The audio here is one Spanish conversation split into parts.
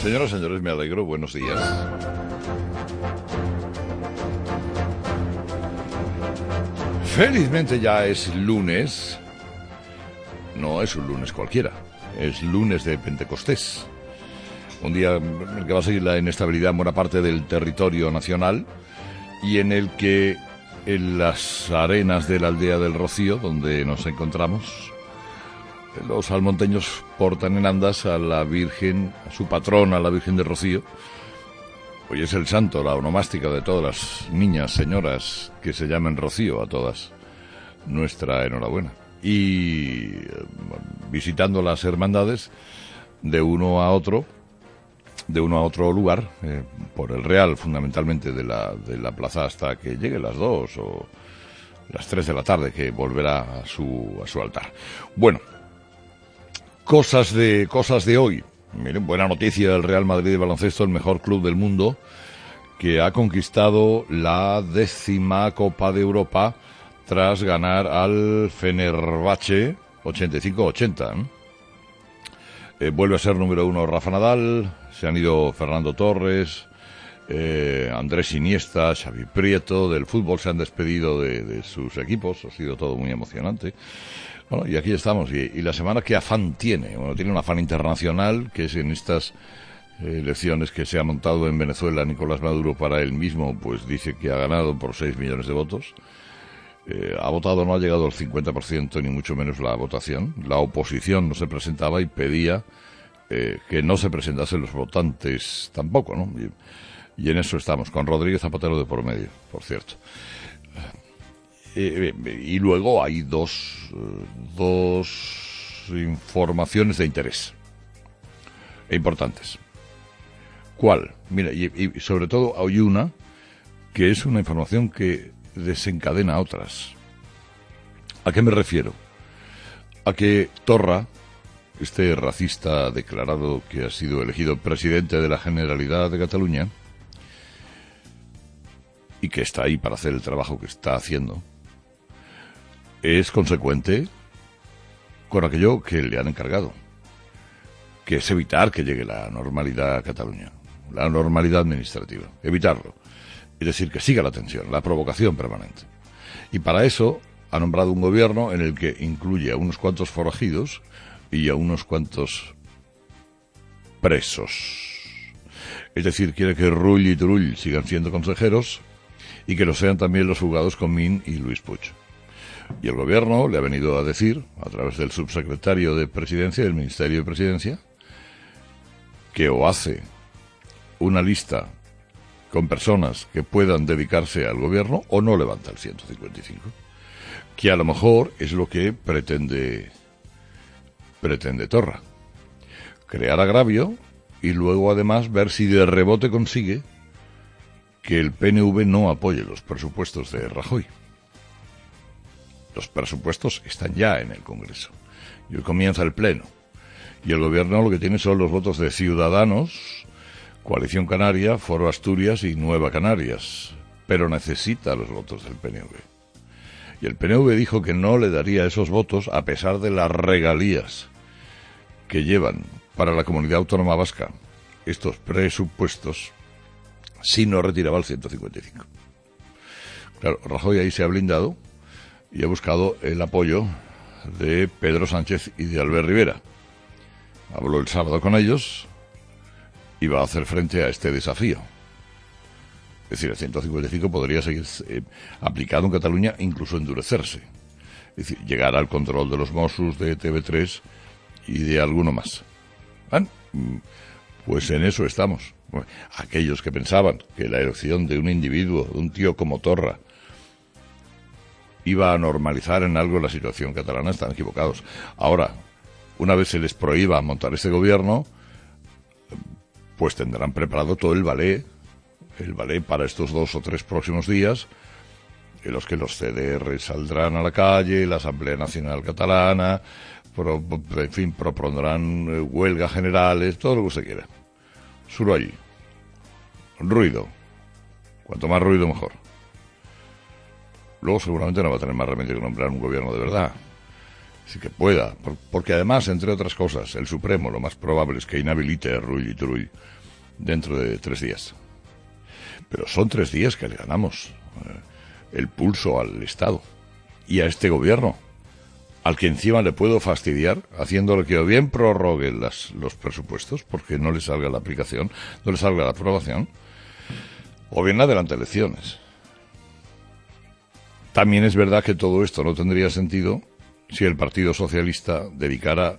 Señoras y señores, me alegro. Buenos días. Felizmente ya es lunes. No es un lunes cualquiera. Es lunes de Pentecostés. Un día en el que va a seguir la inestabilidad en buena parte del territorio nacional y en el que en las arenas de la aldea del Rocío, donde nos encontramos, los almonteños portan en andas a la Virgen, a su patrona, la Virgen de Rocío. Hoy es el santo, la onomástica de todas las niñas, señoras que se llamen Rocío, a todas nuestra enhorabuena. Y visitando las hermandades de uno a otro lugar, por el Real, fundamentalmente de la plaza, hasta que llegue las 2 o las 3 de la tarde, que volverá a su altar. Bueno, cosas de hoy. Miren, buena noticia del Real Madrid de baloncesto, el mejor club del mundo, que ha conquistado la 10ª Copa de Europa tras ganar al Fenerbahce 85-80. Vuelve a ser número 1 Rafa Nadal, se han ido Fernando Torres, Andrés Iniesta, Xavi Prieto, del fútbol se han despedido de sus equipos, ha sido todo muy emocionante. Bueno, y aquí estamos, y la semana, ¿qué afán tiene? Bueno, tiene un afán internacional, que es en estas elecciones que se ha montado en Venezuela Nicolás Maduro para él mismo, pues dice que ha ganado por 6 millones de votos. Ha votado, no ha llegado al 50%, ni mucho menos la votación. La oposición no se presentaba y pedía que no se presentasen los votantes tampoco, ¿no? Y en eso estamos, con Rodríguez Zapatero de por medio, por cierto. Y luego hay dos informaciones de interés importantes. ¿Cuál? Mira, y sobre todo hay una que es una información que desencadena otras. ¿A qué me refiero? A que Torra, este racista declarado que ha sido elegido presidente de la Generalidad de Cataluña y que está ahí para hacer el trabajo que está haciendo, es consecuente con aquello que le han encargado, que es evitar que llegue la normalidad a Cataluña, la normalidad administrativa, evitarlo. Es decir, que siga la tensión, la provocación permanente. Y para eso ha nombrado un gobierno en el que incluye a unos cuantos forajidos y a unos cuantos presos. Es decir, quiere que Rull y Turull sigan siendo consejeros y que lo sean también los fugados Comín y Luis Puig. Y el gobierno le ha venido a decir, a través del subsecretario de Presidencia, del Ministerio de Presidencia, que o hace una lista con personas que puedan dedicarse al gobierno o no levanta el 155. Que a lo mejor es lo que pretende Torra. Crear agravio y luego además ver si de rebote consigue que el PNV no apoye los presupuestos de Rajoy. Los presupuestos están ya en el Congreso. Y hoy comienza el Pleno. Y el gobierno lo que tiene son los votos de Ciudadanos, Coalición Canaria, Foro Asturias y Nueva Canarias, pero necesita los votos del PNV. Y el PNV dijo que no le daría esos votos a pesar de las regalías que llevan para la comunidad autónoma vasca estos presupuestos si no retiraba el 155. Claro, Rajoy ahí se ha blindado y ha buscado el apoyo de Pedro Sánchez y de Albert Rivera. Habló el sábado con ellos y va a hacer frente a este desafío. Es decir, el 155 podría seguir aplicado en Cataluña, incluso endurecerse. Es decir, llegar al control de los Mossos, de TV3 y de alguno más. Pues en eso estamos. Aquellos que pensaban que la elección de un individuo, de un tío como Torra, iba a normalizar en algo la situación catalana, están equivocados. Ahora, una vez se les prohíba montar este gobierno, pues tendrán preparado todo el ballet para estos 2 o 3 próximos días, en los que los CDR saldrán a la calle, la Asamblea Nacional Catalana, en fin, propondrán huelgas generales, todo lo que usted quiera. Solo allí. Ruido. Cuanto más ruido, mejor. Luego seguramente no va a tener más remedio que nombrar un gobierno de verdad. sí que pueda, porque además, entre otras cosas, el Supremo lo más probable es que inhabilite a Rull y Turull dentro de 3 días. Pero son 3 días que le ganamos el pulso al Estado y a este gobierno, al que encima le puedo fastidiar haciéndole que o bien prorrogue los presupuestos porque no le salga la aplicación, no le salga la aprobación, o bien adelante elecciones. También es verdad que todo esto no tendría sentido si el Partido Socialista dedicara,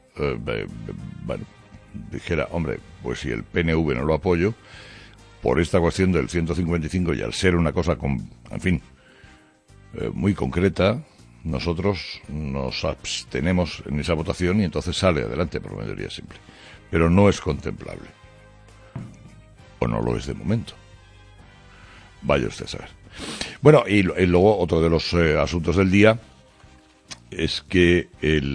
dijera, hombre, pues si el PNV no lo apoyo, por esta cuestión del 155 y al ser una cosa, en fin, muy concreta, nosotros nos abstenemos en esa votación y entonces sale adelante por mayoría simple. Pero no es contemplable. O no lo es de momento. Vaya usted a saber. Bueno, y luego otro de los asuntos del día es que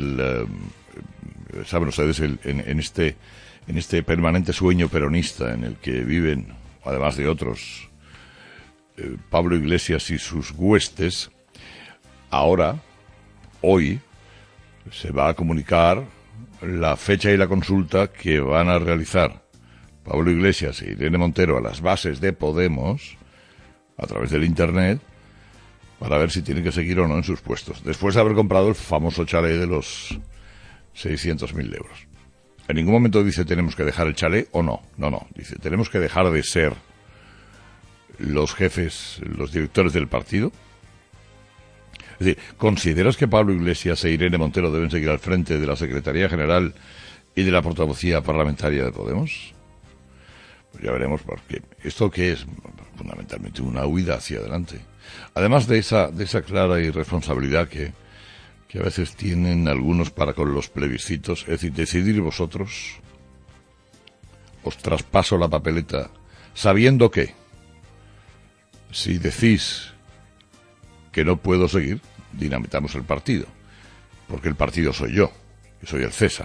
saben ustedes, en este permanente sueño peronista en el que viven, además de otros, Pablo Iglesias y sus huestes, ahora, hoy, se va a comunicar la fecha y la consulta que van a realizar Pablo Iglesias e Irene Montero a las bases de Podemos a través del Internet para ver si tienen que seguir o no en sus puestos, después de haber comprado el famoso chalet de los 600.000 euros. En ningún momento dice tenemos que dejar el chalet o no. No, dice tenemos que dejar de ser los jefes, los directores del partido. Es decir, ¿consideras que Pablo Iglesias e Irene Montero deben seguir al frente de la Secretaría General y de la portavocía parlamentaria de Podemos? Pues ya veremos, porque esto que es fundamentalmente una huida hacia adelante. Además de esa clara irresponsabilidad que a veces tienen algunos para con los plebiscitos, es decir, decidir vosotros, os traspaso la papeleta, sabiendo que si decís que no puedo seguir, dinamitamos el partido, porque el partido soy yo el César.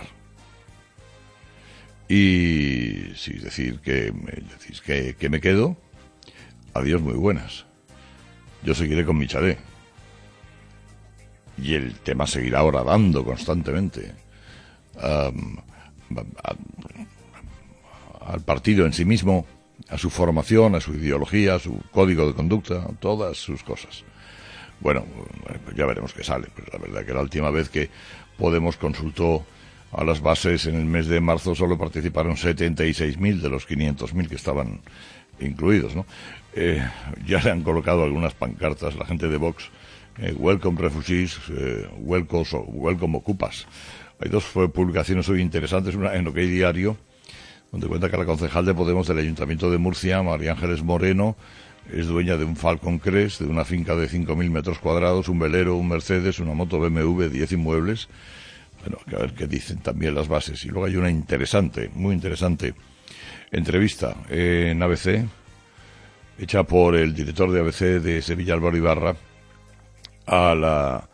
Y si decís que me quedo, adiós, muy buenas. Yo seguiré con mi chalet. Y el tema seguirá ahora dando constantemente al partido en sí mismo, a su formación, a su ideología, a su código de conducta, a todas sus cosas. Bueno, pues ya veremos qué sale. Pues la verdad que la última vez que Podemos consultó a las bases en el mes de marzo solo participaron 76.000 de los 500.000 que estaban incluidos, ¿no? Ya le han colocado algunas pancartas la gente de Vox, Welcome Refugees, Welcome Ocupas. Hay 2 publicaciones hoy interesantes, una en OK Diario, donde cuenta que la concejal de Podemos del Ayuntamiento de Murcia, María Ángeles Moreno, es dueña de un Falcon Crest, de una finca de 5.000 metros cuadrados, un velero, un Mercedes, una moto BMW, 10 inmuebles. Bueno, a ver qué dicen también las bases. Y luego hay una interesante, muy interesante, entrevista en ABC, hecha por el director de ABC de Sevilla, Álvaro Ibarra, a la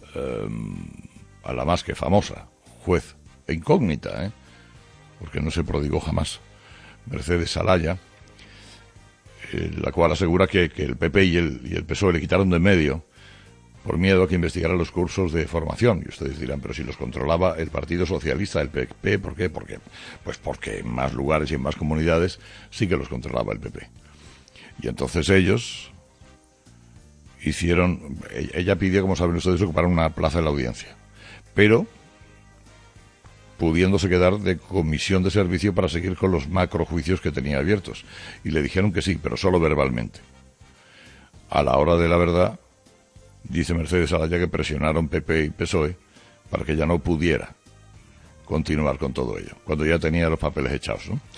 más que famosa juez e incógnita, porque no se prodigó jamás, Mercedes Alaya, la cual asegura que el PP y el PSOE le quitaron de en medio por miedo a que investigara los cursos de formación. Y ustedes dirán, pero si los controlaba el Partido Socialista, el PP, ¿por qué? Pues porque en más lugares y en más comunidades sí que los controlaba el PP. Y entonces ellos ella pidió, como saben ustedes, ocupar una plaza en la audiencia, pero pudiéndose quedar de comisión de servicio para seguir con los macrojuicios que tenía abiertos. Y le dijeron que sí, pero solo verbalmente. A la hora de la verdad, dice Mercedes Alaya que presionaron PP y PSOE para que ella no pudiera continuar con todo ello, cuando ya tenía los papeles echados, ¿no?